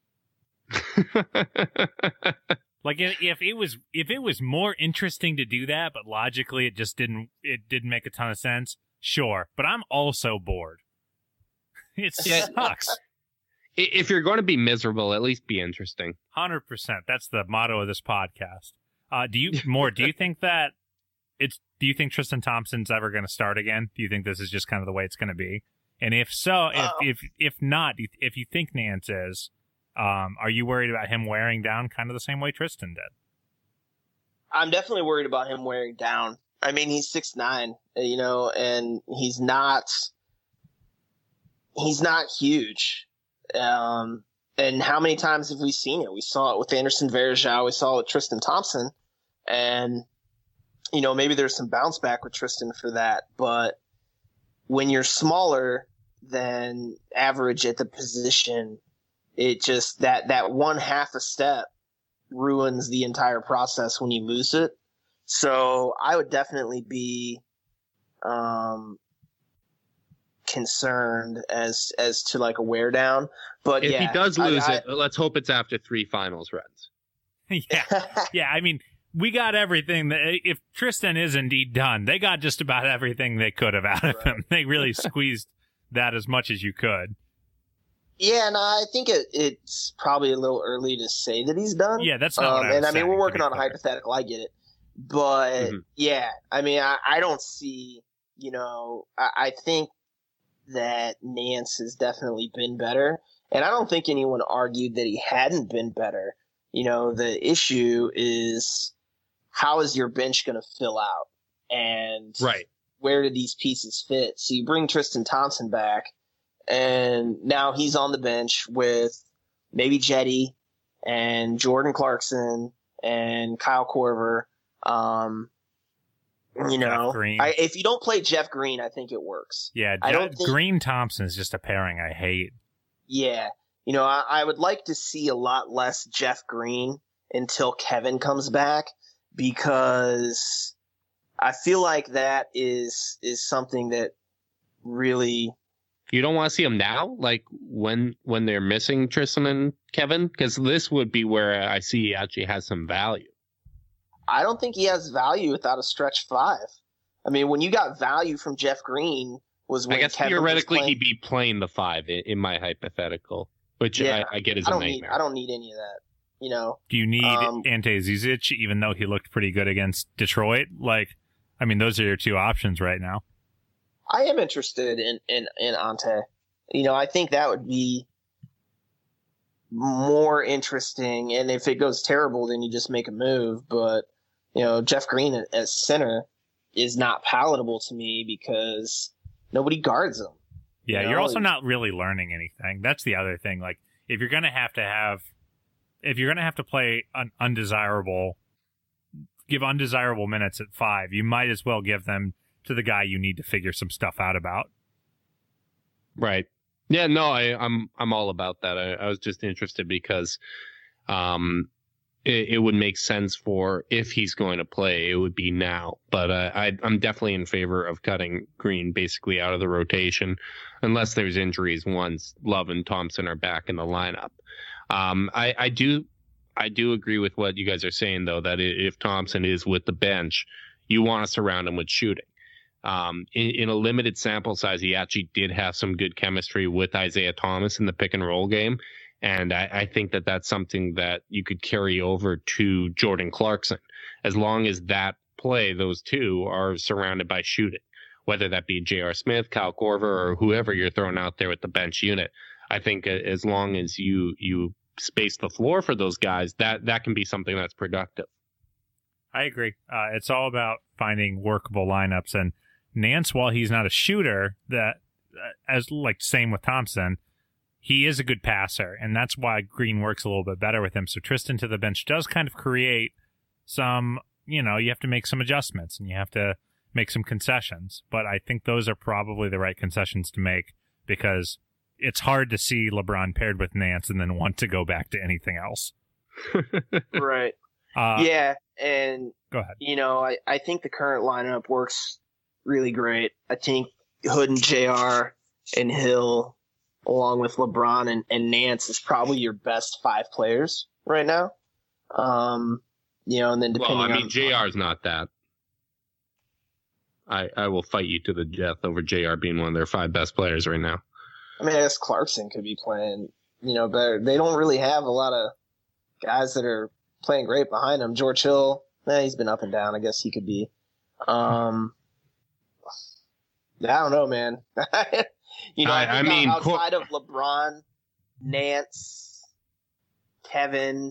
Speaker 3: Like if, if it was if it was more interesting to do that, but logically it just didn't it didn't make a ton of sense. Sure, but I'm also bored. It sucks.
Speaker 2: If you're going to be miserable, at least be interesting.
Speaker 3: one hundred percent. That's the motto of this podcast. Uh, do you more? Do you think that it's? Do you think Tristan Thompson's ever going to start again? Do you think this is just kind of the way it's going to be? And if so, if
Speaker 4: Uh,
Speaker 3: if if not, if you think Nance is, um, are you worried about him wearing down kind of the same way Tristan did?
Speaker 4: I'm definitely worried about him wearing down. I mean, he's six nine, you know, and he's not he's not huge. Um, and how many times have we seen it? We saw it with Anderson Varejao. We saw it with Tristan Thompson. And, you know, maybe there's some bounce back with Tristan for that. But when you're smaller than average at the position, it just that, that one half a step ruins the entire process when you lose it. So I would definitely be um, concerned as as to like a wear down. But
Speaker 2: if
Speaker 4: yeah,
Speaker 2: he does lose
Speaker 4: I, I,
Speaker 2: it, let's hope it's after three finals runs.
Speaker 3: yeah, yeah. I mean, we got everything. That, if Tristan is indeed done, they got just about everything they could have out of
Speaker 4: Right.
Speaker 3: him. They really squeezed that as much as you could.
Speaker 4: Yeah, no, I think it, it's probably a little early to say that he's done.
Speaker 3: Yeah, that's not
Speaker 4: Um,
Speaker 3: what I was
Speaker 4: and I mean,
Speaker 3: saying,
Speaker 4: we're
Speaker 3: to
Speaker 4: working
Speaker 3: be
Speaker 4: on a
Speaker 3: clear.
Speaker 4: hypothetical. I get it, but
Speaker 2: Mhm.
Speaker 4: yeah, I mean, I, I don't see. You know, I, I think that Nance has definitely been better, and I don't think anyone argued that he hadn't been better. You know, the issue is how is your bench going to fill out, and
Speaker 2: Right.
Speaker 4: where do these pieces fit? So you bring Tristan Thompson back, and now he's on the bench with maybe Jetty and Jordan Clarkson and Kyle Korver. Um, you know,
Speaker 3: Jeff Green.
Speaker 4: I, if you don't play Jeff Green, I think it works.
Speaker 3: Yeah,
Speaker 4: I
Speaker 3: Je-
Speaker 4: don't think-
Speaker 3: Green Thompson is just a pairing I hate.
Speaker 4: Yeah. You know, I, I would like to see a lot less Jeff Green until Kevin comes back, because I feel like that is is something that really
Speaker 2: You don't want to see him now, like when when they're missing Tristan and Kevin, because this would be where I see he actually has some value.
Speaker 4: I don't think he has value without a stretch five. I mean, when you got value from Jeff Green was when
Speaker 2: I guess
Speaker 4: Kevin
Speaker 2: theoretically
Speaker 4: was playing.
Speaker 2: he'd be playing the five in, in my hypothetical, which
Speaker 4: Yeah.
Speaker 2: I, I get is
Speaker 4: I
Speaker 2: a
Speaker 4: don't need
Speaker 2: nightmare.
Speaker 4: I don't need any of that. You know,
Speaker 3: Do you need
Speaker 4: Um,
Speaker 3: Ante Zizic, even though he looked pretty good against Detroit? Like, I mean, those are your two options right now.
Speaker 4: I am interested in in in Ante. You know, I think that would be more interesting. And if it goes terrible, then you just make a move. But, you know, Jeff Green as center is not palatable to me because nobody guards him.
Speaker 3: Yeah,
Speaker 4: you know?
Speaker 3: You're also not really learning anything. That's the other thing. Like, if you're going to have to have, if you're going to have to play an undesirable, give undesirable minutes at five, you might as well give them to the guy you need to figure some stuff out about.
Speaker 2: Right. Yeah, no, I, I'm I'm all about that. I, I was just interested because um, it, it would make sense for if he's going to play, it would be now. But uh, I, I'm definitely in favor of cutting Green basically out of the rotation unless there's injuries once Love and Thompson are back in the lineup. Um, I, I do I do agree with what you guys are saying, though, that if Thompson is with the bench, you want to surround him with shooting. Um, in, in a limited sample size, he actually did have some good chemistry with Isaiah Thomas in the pick and roll game. And I, I think that that's something that you could carry over to Jordan Clarkson, as long as that play, those two are surrounded by shooting, whether that be J R. Smith, Kyle Korver, or whoever you're throwing out there with the bench unit. I think as long as you, you space the floor for those guys, that, that can be something that's productive.
Speaker 3: I agree. Uh, it's all about finding workable lineups, and Nance, while he's not a shooter, that uh, as like same with Thompson, he is a good passer, and that's why Green works a little bit better with him. So Tristan to the bench does kind of create some, you know, you have to make some adjustments and you have to make some concessions. But I think those are probably the right concessions to make because it's hard to see LeBron paired with Nance and then want to go back to anything else.
Speaker 4: Right.
Speaker 3: Uh,
Speaker 4: yeah, and
Speaker 3: go ahead.
Speaker 4: You know, I, I think the current lineup works really great. I think Hood and J R and Hill, along with LeBron and, and Nance, is probably your best five players right now. Um, you know, and then depending
Speaker 2: well, I mean,
Speaker 4: on
Speaker 2: J R's not that. I I will fight you to the death over J R being one of their five best players right now.
Speaker 4: I mean, I guess Clarkson could be playing, you know, better. They don't really have a lot of guys that are playing great behind him. George Hill, eh, he's been up and down. I guess he could be. Um, I don't know, man. you know, I,
Speaker 2: I, I mean,
Speaker 4: outside of LeBron, Nance, Kevin,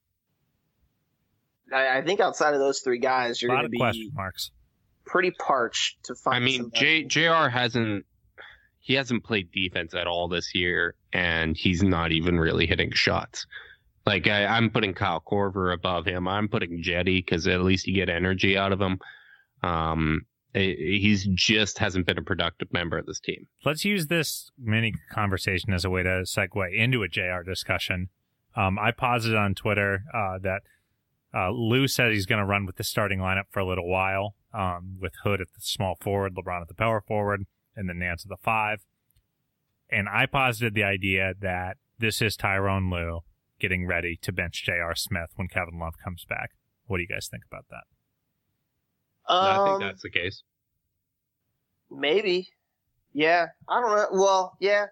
Speaker 4: I, I think outside of those three guys, you're going to be
Speaker 3: question marks.
Speaker 4: pretty parched to find.
Speaker 2: I mean, J, JR hasn't he hasn't played defense at all this year, and he's not even really hitting shots. Like I, I'm putting Kyle Korver above him. I'm putting Jetty because at least you get energy out of him. Um. He's just hasn't been a productive member of this team.
Speaker 3: Let's use this mini conversation as a way to segue into a J R discussion. Um, I posited on Twitter uh, that uh, Lou said he's going to run with the starting lineup for a little while, um, with Hood at the small forward, LeBron at the power forward, and then Nance at the five. And I posited the idea that this is Tyrone Lue getting ready to bench J R. Smith when Kevin Love comes back. What do you guys think about that?
Speaker 4: Um,
Speaker 2: I think that's the case.
Speaker 4: Maybe. Yeah. I don't know. Well, yeah.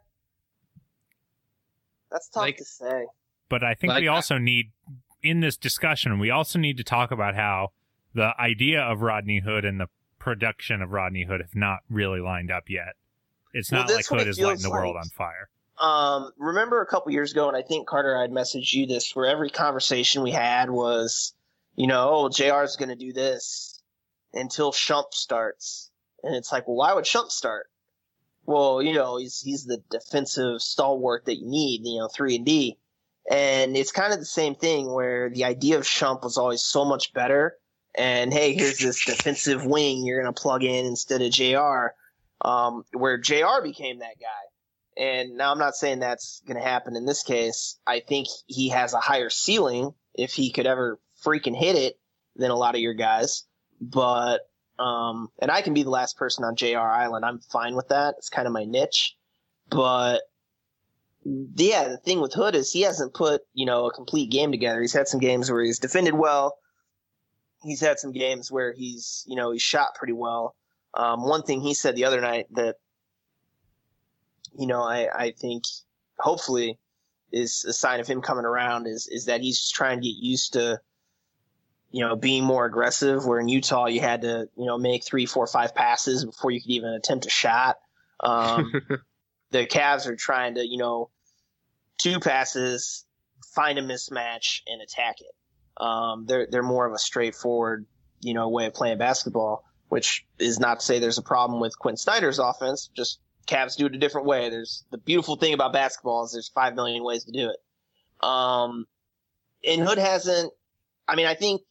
Speaker 4: That's tough
Speaker 2: Like,
Speaker 4: to say.
Speaker 3: But I think
Speaker 2: like,
Speaker 3: we also need, in this discussion, we also need to talk about how the idea of Rodney Hood and the production of Rodney Hood have not really lined up yet. It's
Speaker 4: Well,
Speaker 3: not like
Speaker 4: that's what
Speaker 3: Hood
Speaker 4: it
Speaker 3: is lighting
Speaker 4: feels
Speaker 3: the world
Speaker 4: like.
Speaker 3: on fire.
Speaker 4: Um, remember a couple years ago, and I think Carter, I'd messaged you this, where every conversation we had was, you know, oh, J R's going to do this until Shump starts. And it's like, well, why would Shump start? Well, you know, he's he's the defensive stalwart that you need, you know, three and D. And it's kind of the same thing where the idea of Shump was always so much better. And, hey, here's this defensive wing you're going to plug in instead of J R, um, where J R became that guy. And now I'm not saying that's going to happen in this case. I think he has a higher ceiling if he could ever freaking hit it than a lot of your guys. But, um, and I can be the last person on J R Island. I'm fine with that. It's kind of my niche. But, yeah, the thing with Hood is he hasn't put, you know, a complete game together. He's had some games where he's defended well. He's had some games where he's, you know, he's shot pretty well. Um, one thing he said the other night that, you know, I, I think hopefully is a sign of him coming around is, is that he's just trying to get used to, you know, being more aggressive, where in Utah you had to, you know, make three, four, five passes before you could even attempt a shot. Um, the Cavs are trying to, you know, two passes, find a mismatch, and attack it. Um, they're they're more of a straightforward, you know, way of playing basketball, which is not to say there's a problem with Quinn Snyder's offense. Just Cavs do it a different way. There's the beautiful thing about basketball is there's five million ways to do it. Um, and Hood hasn't. I mean, I think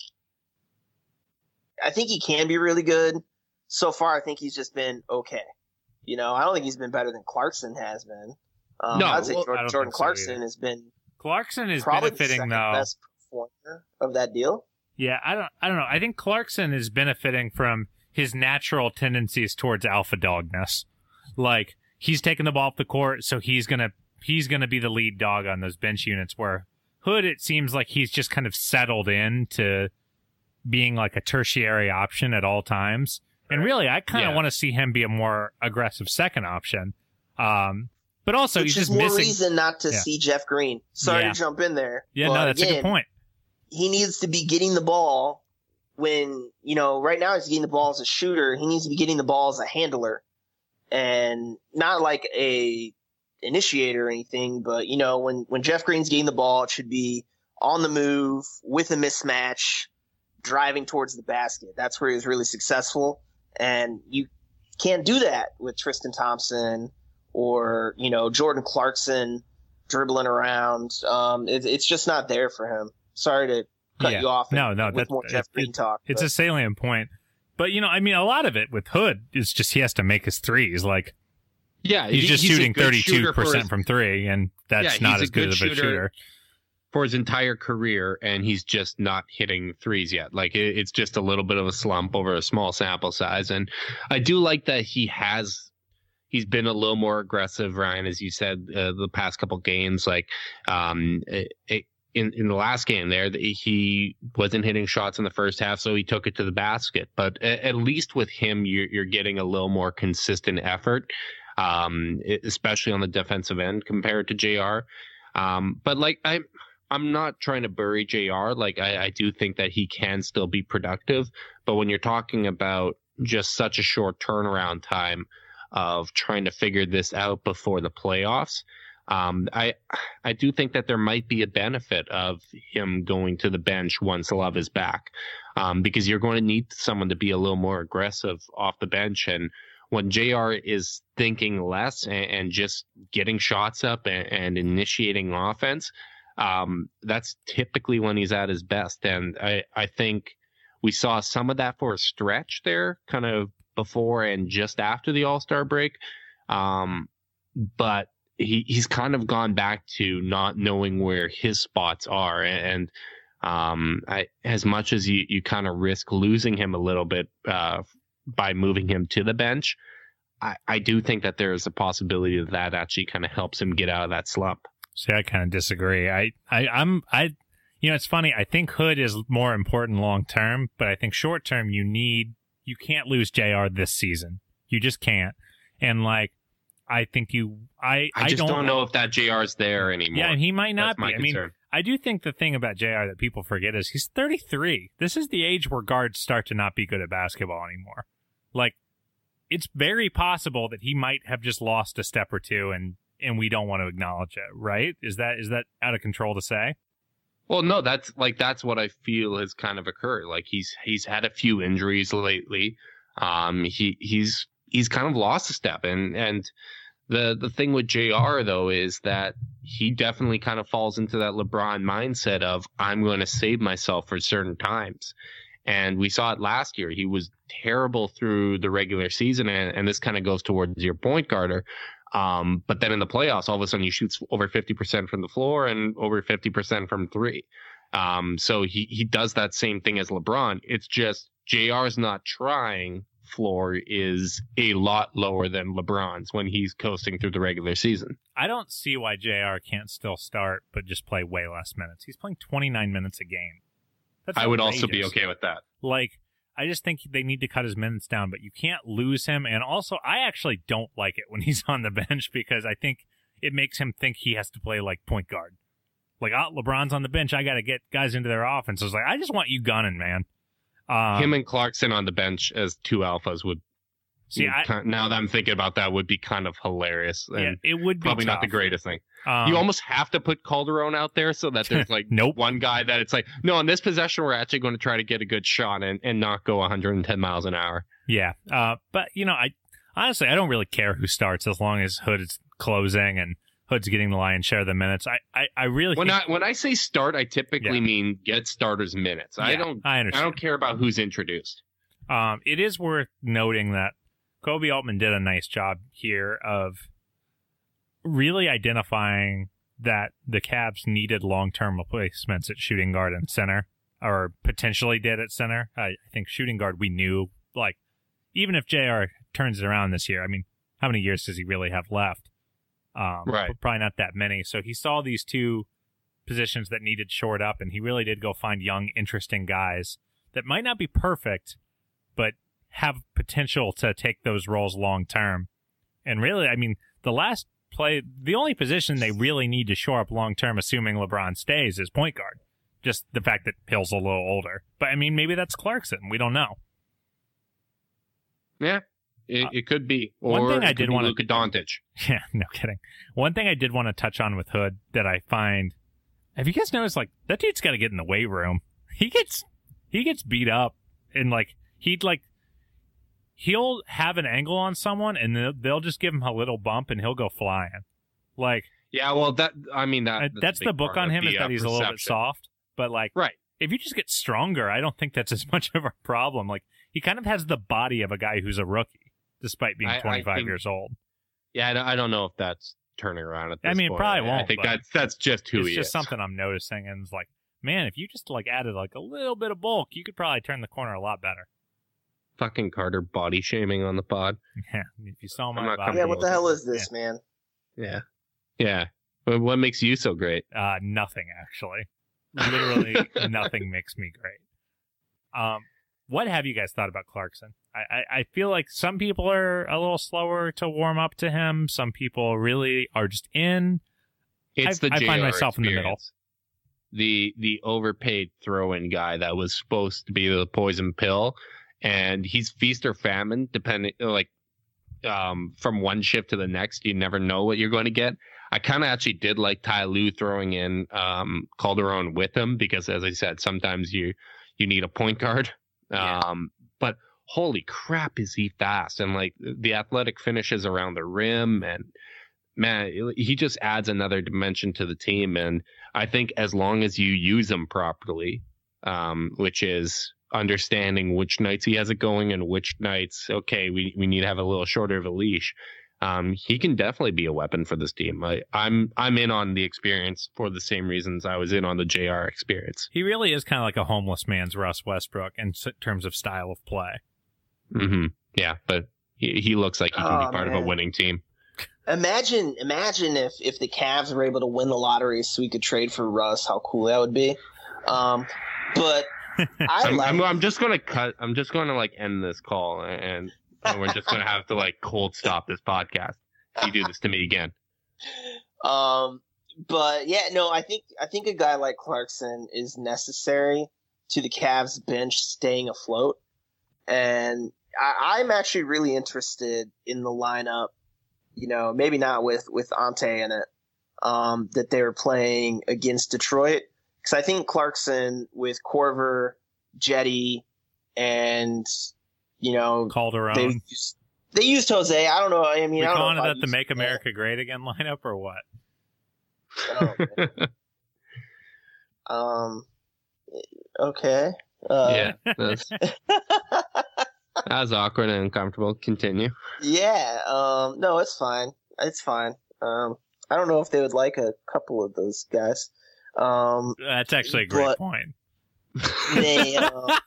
Speaker 4: I think he can be really good. So far, I think he's just been okay. You know, I don't think he's been better than Clarkson has been. Um,
Speaker 2: No,
Speaker 4: I'd say
Speaker 2: well,
Speaker 4: Jordan,
Speaker 3: I don't
Speaker 4: Jordan
Speaker 3: think so
Speaker 4: Clarkson
Speaker 3: either.
Speaker 4: has been
Speaker 3: Clarkson is
Speaker 4: probably the
Speaker 3: benefiting
Speaker 4: second
Speaker 3: though.
Speaker 4: best performer of that deal.
Speaker 3: Yeah, I don't I don't know. I think Clarkson is benefiting from his natural tendencies towards alpha dogness. Like he's taking the ball off the court, so he's gonna he's gonna be the lead dog on those bench units, where Hood, it seems like he's just kind of settled in to being like a tertiary option at all times. And really, I kind of
Speaker 2: Yeah.
Speaker 3: want to see him be a more aggressive second option. Um, but also,
Speaker 4: Which
Speaker 3: he's
Speaker 4: is
Speaker 3: just
Speaker 4: more
Speaker 3: missing.
Speaker 4: reason not to
Speaker 3: Yeah.
Speaker 4: see Jeff Green. Sorry
Speaker 3: Yeah.
Speaker 4: to jump in there.
Speaker 3: Yeah,
Speaker 4: but
Speaker 3: no, that's
Speaker 4: again,
Speaker 3: a good point.
Speaker 4: He needs to be getting the ball when, you know, right now he's getting the ball as a shooter. He needs to be getting the ball as a handler and not like a initiator or anything. But, you know, when, when Jeff Green's getting the ball, it should be on the move with a mismatch, driving towards the basket. That's where he was really successful. And you can't do that with Tristan Thompson or, you know, Jordan Clarkson dribbling around. Um, it, it's just not there for him. Sorry to cut
Speaker 3: Yeah.
Speaker 4: you off.
Speaker 3: No, no,
Speaker 4: with
Speaker 3: that's-
Speaker 4: more Jeff
Speaker 3: it-
Speaker 4: Green talk.
Speaker 3: It's
Speaker 4: but-
Speaker 3: a salient point. But, you know, I mean, a lot of it with Hood is just he has to make his threes. Like,
Speaker 2: Yeah,
Speaker 3: he's
Speaker 2: he-
Speaker 3: just
Speaker 2: a
Speaker 3: shooting
Speaker 2: good
Speaker 3: thirty-two
Speaker 2: shooter for
Speaker 3: percent
Speaker 2: his-
Speaker 3: from three, and that's
Speaker 2: Yeah, he's
Speaker 3: not
Speaker 2: a
Speaker 3: as good,
Speaker 2: good
Speaker 3: of a
Speaker 2: shooter.
Speaker 3: shooter.
Speaker 2: for his entire career, and he's just not hitting threes yet. Like it, it's just a little bit of a slump over a small sample size. And I do like that he has, he's been a little more aggressive, Ryan, as you said, uh, the past couple games. Like um, it, it, in in the last game there, he wasn't hitting shots in the first half, so he took it to the basket. But at, at least with him, you're you're getting a little more consistent effort, um, especially on the defensive end compared to J R. Um, but like I. I'm not trying to bury J R. Like I, I do think that he can still be productive, but when you're talking about just such a short turnaround time of trying to figure this out before the playoffs, um, I I do think that there might be a benefit of him going to the bench once Love is back, um, because you're going to need someone to be a little more aggressive off the bench. And when J R is thinking less and, and just getting shots up and, and initiating offense, Um, that's typically when he's at his best. And I, I think we saw some of that for a stretch there, kind of before and just after the All-Star break. Um, but he, he's kind of gone back to not knowing where his spots are. And um, I, as much as you, you kind of risk losing him a little bit uh, by moving him to the bench, I, I do think that there is a possibility that that actually kind of helps him get out of that slump.
Speaker 3: See, I kind of disagree. I, I, I'm, I, you know, it's funny. I think Hood is more important long term, but I think short term, you need, you can't lose J R this season. You just can't. And like, I think you, I,
Speaker 2: I just
Speaker 3: don't,
Speaker 2: don't know if that J R is there anymore.
Speaker 3: Yeah, and he might not
Speaker 2: That's my
Speaker 3: be. I mean,
Speaker 2: concern.
Speaker 3: I do think the thing about J R that people forget is he's thirty-three. This is the age where guards start to not be good at basketball anymore. Like, it's very possible that he might have just lost a step or two, and and we don't want to acknowledge it, right? Is that is that out of control to say?
Speaker 2: Well, no, that's like that's what I feel has kind of occurred. Like he's he's had a few injuries lately. Um, he he's he's kind of lost a step, and and the the thing with J R though is that he definitely kind of falls into that LeBron mindset of I'm going to save myself for certain times. And we saw it last year. He was terrible through the regular season, and, and this kind of goes towards your point guarder. Um, but then in the playoffs, all of a sudden he shoots over fifty percent from the floor and over fifty percent from three. Um, so he, he does that same thing as LeBron. It's just J R's not trying floor is a lot lower than LeBron's when he's coasting through the regular season.
Speaker 3: I don't see why J R can't still start, but just play way less minutes. He's playing twenty-nine minutes a game. That's
Speaker 2: I would also be
Speaker 3: outrageous.
Speaker 2: okay with that.
Speaker 3: Like, I just think they need to cut his minutes down, but you can't lose him. And also, I actually don't like it when he's on the bench because I think it makes him think he has to play like point guard. Like, oh, LeBron's on the bench. I got to get guys into their offense. I was like, I just want you gunning, man. Um,
Speaker 2: Him and Clarkson on the bench as two alphas would
Speaker 3: See, I,
Speaker 2: kind of, now that I'm thinking about that, would be kind of hilarious. And
Speaker 3: yeah, it would be
Speaker 2: probably
Speaker 3: tough.
Speaker 2: not the greatest thing.
Speaker 3: Um,
Speaker 2: you almost have to put Calderon out there so that there's like
Speaker 3: nope.
Speaker 2: one guy that it's like, no, on this possession, we're actually going to try to get a good shot and, and not go one hundred ten miles an hour.
Speaker 3: Yeah. Uh, but, you know, I honestly, I don't really care who starts as long as Hood is closing and Hood's getting the lion's share of the minutes. I, I, I really
Speaker 2: when
Speaker 3: think...
Speaker 2: I when I say start, I typically
Speaker 3: Yeah.
Speaker 2: mean get starters minutes.
Speaker 3: Yeah,
Speaker 2: I don't
Speaker 3: I
Speaker 2: I
Speaker 3: understand.
Speaker 2: don't care about who's introduced.
Speaker 3: Um, it is worth noting that Kobe Altman did a nice job here of really identifying that the Cavs needed long-term replacements at shooting guard and center, or potentially did at center. I, I think shooting guard we knew, like, even if J R turns it around this year, I mean, how many years does he really have left? Um,
Speaker 2: Right.
Speaker 3: Probably not that many. So he saw these two positions that needed shored up, and he really did go find young, interesting guys that might not be perfect, but have potential to take those roles long term. And really, I mean, the last play, the only position they really need to shore up long term, assuming LeBron stays, is point guard. Just the fact that Hill's a little older. But I mean, maybe that's Clarkson. We don't know.
Speaker 2: Yeah, it,
Speaker 3: Uh,
Speaker 2: it could be.
Speaker 3: one
Speaker 2: Or
Speaker 3: thing I
Speaker 2: it could
Speaker 3: did
Speaker 2: be
Speaker 3: wanna-
Speaker 2: Luka Doncic.
Speaker 3: Yeah, no kidding. One thing I did want to touch on with Hood that I find, have you guys noticed, like, that dude's got to get in the weight room. He gets, he gets beat up, and like, he'd like, he'll have an angle on someone, and they'll, they'll just give him a little bump, and he'll go flying. Like,
Speaker 2: Yeah, well, that I mean that
Speaker 3: uh,
Speaker 2: that's,
Speaker 3: that's
Speaker 2: a
Speaker 3: the
Speaker 2: big
Speaker 3: book
Speaker 2: part
Speaker 3: on
Speaker 2: of
Speaker 3: him,
Speaker 2: the,
Speaker 3: is that
Speaker 2: uh,
Speaker 3: he's a little bit
Speaker 2: perception.
Speaker 3: soft. But like,
Speaker 2: Right.
Speaker 3: if you just get stronger, I don't think that's as much of a problem. Like, he kind of has the body of a guy who's a rookie, despite being
Speaker 2: I- I
Speaker 3: twenty-five
Speaker 2: think-
Speaker 3: years old.
Speaker 2: Yeah, I don't, I don't know if that's turning around at this
Speaker 3: I mean, it
Speaker 2: point.
Speaker 3: probably
Speaker 2: I
Speaker 3: won't,
Speaker 2: think
Speaker 3: but
Speaker 2: that's that's just who
Speaker 3: It's
Speaker 2: he
Speaker 3: just
Speaker 2: is.
Speaker 3: something I'm noticing, and it's like, man, if you just like added like a little bit of bulk, you could probably turn the corner a lot better.
Speaker 2: Fucking Carter body shaming on the pod.
Speaker 3: Yeah, if you saw my
Speaker 2: not
Speaker 3: body,
Speaker 4: Yeah, what the hell is this, man?
Speaker 2: Yeah, yeah. What, what makes you so great?
Speaker 3: Uh, nothing actually. Literally nothing makes me great. Um, what have you guys thought about Clarkson? I, I, I feel like some people are a little slower to warm up to him. Some people really are just in.
Speaker 2: It's
Speaker 3: I-
Speaker 2: the
Speaker 3: I find
Speaker 2: J R
Speaker 3: myself in the middle.
Speaker 2: experience. The the overpaid throw-in guy that was supposed to be the poison pill, and he's feast or famine depending, like, um, from one shift to the next. You never know what you're going to get. I kind of actually did like Ty Lue throwing in um, Calderon with him because, as I said, sometimes you you need a point guard.
Speaker 3: Yeah.
Speaker 2: Um, but holy crap, is he fast? And like the athletic finishes around the rim, and man, he just adds another dimension to the team. And I think as long as you use him properly, um, which is understanding which nights he has it going and which nights, okay, we, we need to have a little shorter of a leash. Um, he can definitely be a weapon for this team. I, I'm I'm in on the experience for the same reasons I was in on the J R experience.
Speaker 3: He really is kind of like a homeless man's Russ Westbrook in s- terms of style of play.
Speaker 2: Mm-hmm. Yeah, but he, he looks like he can
Speaker 4: Oh,
Speaker 2: be part
Speaker 4: man.
Speaker 2: of a winning team.
Speaker 4: Imagine, imagine if if the Cavs were able to win the lottery, so we could trade for Russ. How cool that would be! Um, but I
Speaker 2: I'm,
Speaker 4: like.
Speaker 2: I'm, I'm just gonna cut. I'm just gonna like end this call, and, and we're just gonna have to like cold stop this podcast if you do this to me again.
Speaker 4: Um, but yeah, no, I think I think a guy like Clarkson is necessary to the Cavs bench staying afloat, and I, I'm actually really interested in the lineup. You know, maybe not with with Ante in it, um, that they were playing against Detroit, because I think Clarkson with Korver, Jetty, and you know
Speaker 3: Calderon.
Speaker 4: they used, they used Jose. I don't know. I mean,
Speaker 3: we
Speaker 4: I don't
Speaker 3: calling
Speaker 4: know
Speaker 3: it
Speaker 4: if
Speaker 3: at
Speaker 4: I'd
Speaker 3: the
Speaker 4: use
Speaker 3: Make
Speaker 4: him.
Speaker 3: America Great Again lineup or what?
Speaker 4: Oh, man. Um. Okay. Uh,
Speaker 2: yeah, that's, that was awkward and uncomfortable. Continue.
Speaker 4: Yeah. Um. No, it's fine. It's fine. Um. I don't know if they would like a couple of those guys. Um.
Speaker 3: That's actually a great
Speaker 4: But-
Speaker 3: point.
Speaker 4: They. Um,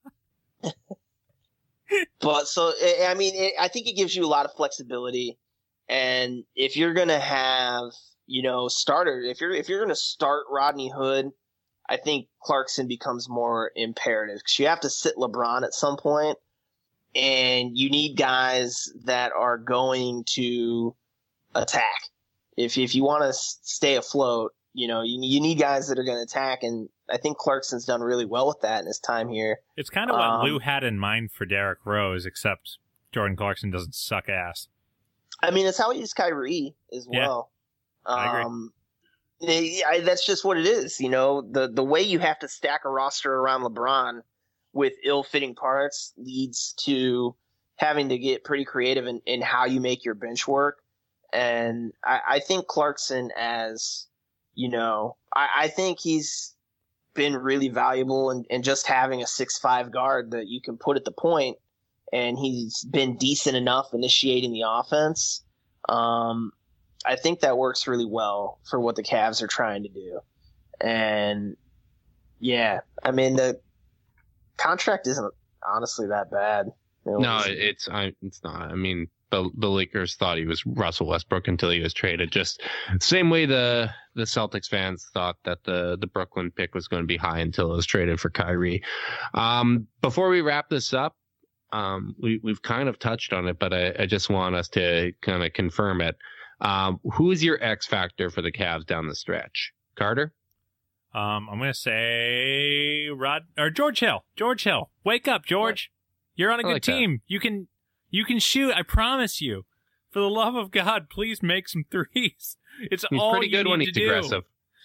Speaker 4: but so I I mean, it, I think it gives you a lot of flexibility, and if you're gonna have, you know, starter, if you're if you're gonna start Rodney Hood, I think Clarkson becomes more imperative because you have to sit LeBron at some point, and you need guys that are going to attack. If if you want to stay afloat, you know, you you need guys that are going to attack, and I think Clarkson's done really well with that in his time here.
Speaker 3: It's kind of what
Speaker 4: Um,
Speaker 3: Lou had in mind for Derrick Rose, except Jordan Clarkson doesn't suck ass.
Speaker 4: I mean, it's how he is Kyrie as
Speaker 3: Yeah,
Speaker 4: well.
Speaker 3: I
Speaker 4: Um, I, I, that's just what it is. You know, the, the way you have to stack a roster around LeBron with ill-fitting parts leads to having to get pretty creative in, in how you make your bench work. And I, I think Clarkson as, you know, I, I think he's been really valuable in, in just having a six five guard that you can put at the point, and he's been decent enough initiating the offense. Um, I think that works really well for what the Cavs are trying to do. And yeah, I mean, the contract isn't honestly that bad. It
Speaker 2: No,
Speaker 4: was-
Speaker 2: it's I, it's not. I mean, the the Lakers thought he was Russell Westbrook until he was traded. Just same way the the Celtics fans thought that the the Brooklyn pick was going to be high until it was traded for Kyrie. Um, before we wrap this up, um, we we've kind of touched on it, but I, I just want us to kind of confirm it. Um, who is your X factor for the Cavs down the stretch? Carter?
Speaker 3: Um, I'm going to say Rod or George Hill. George Hill. Wake up, George. You're on a
Speaker 2: I
Speaker 3: good
Speaker 2: like that.
Speaker 3: team. You can you can shoot. I promise you. For the love of God, please make some threes. It's
Speaker 2: He's
Speaker 3: all
Speaker 2: pretty
Speaker 3: you
Speaker 2: good
Speaker 3: need
Speaker 2: when
Speaker 3: to
Speaker 2: he's
Speaker 3: do.
Speaker 2: aggressive.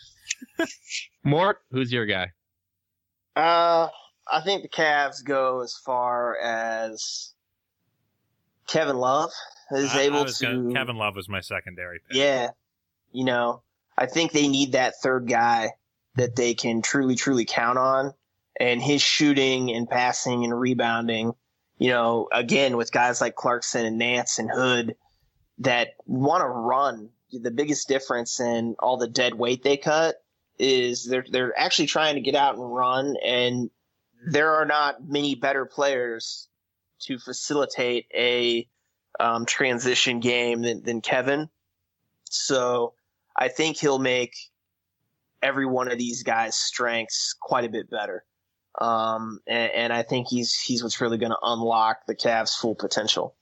Speaker 2: Mort, who's your guy?
Speaker 4: Uh, I think the Cavs go as far as Kevin Love is
Speaker 3: I- I
Speaker 4: able
Speaker 3: was
Speaker 4: to.
Speaker 3: gonna- Kevin Love was my secondary pick.
Speaker 4: Yeah, you know, I think they need that third guy that they can truly, truly count on, and his shooting and passing and rebounding. You know, again with guys like Clarkson and Nance and Hood that want to run. The biggest difference in all the dead weight they cut is they're they're actually trying to get out and run, and there are not many better players to facilitate a um, transition game than, than Kevin. So I think he'll make every one of these guys' strengths quite a bit better. Um, and, and I think he's he's what's really going to unlock the Cavs' full potential.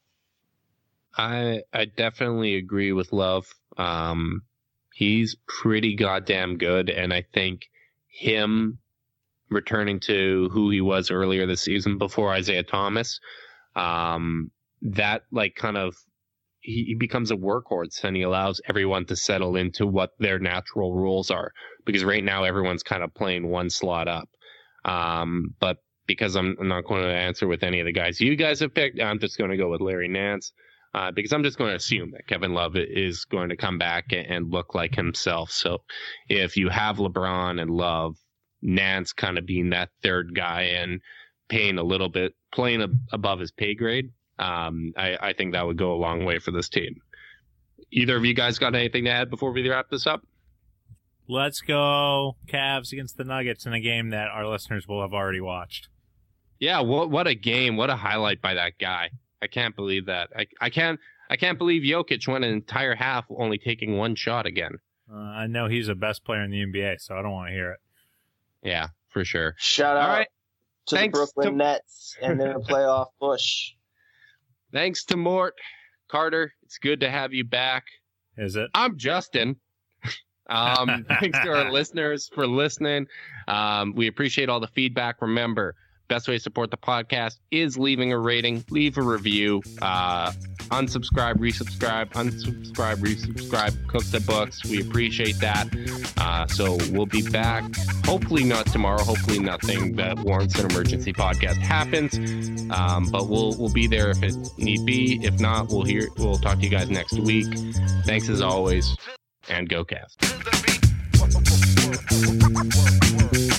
Speaker 2: I I definitely agree with Love. Um, he's pretty goddamn good, and I think him returning to who he was earlier this season before Isaiah Thomas, um, that like kind of he, he becomes a workhorse, and he allows everyone to settle into what their natural roles are. Because right now everyone's kind of playing one slot up. Um, but because I'm, I'm not going to answer with any of the guys you guys have picked, I'm just going to go with Larry Nance. Uh, because I'm just going to assume that Kevin Love is going to come back and look like himself. So if you have LeBron and Love, Nance kind of being that third guy and paying a little bit, playing a, above his pay grade, um, I, I think that would go a long way for this team. Either of you guys got anything to add before we wrap this up?
Speaker 3: Let's go Cavs against the Nuggets in a game that our listeners will have already watched.
Speaker 2: Yeah, what what a game. What a highlight by that guy. I can't believe that. I, I can't I can't believe Jokic went an entire half only taking one shot again.
Speaker 3: Uh, I know he's the best player in the N B A, so I don't want to hear it.
Speaker 2: Yeah, for sure.
Speaker 4: Shout
Speaker 2: All
Speaker 4: out
Speaker 2: right.
Speaker 4: to
Speaker 2: Thanks
Speaker 4: the Brooklyn
Speaker 2: to-
Speaker 4: Nets and their playoff push.
Speaker 2: Thanks to Mort. Carter, it's good to have you back.
Speaker 3: Is it?
Speaker 2: I'm Justin. Um, thanks to our listeners for listening. Um, we appreciate all the feedback. Remember, best way to support the podcast is leaving a rating, leave a review, uh, unsubscribe, resubscribe, unsubscribe, resubscribe, cook the books. We appreciate that. Uh, so we'll be back. Hopefully not tomorrow. Hopefully nothing that warrants an emergency podcast happens. Um, but we'll we'll be there if it need be. If not, we'll hear. We'll talk to you guys next week. Thanks as always, and go Cavs.
Speaker 1: To the beat.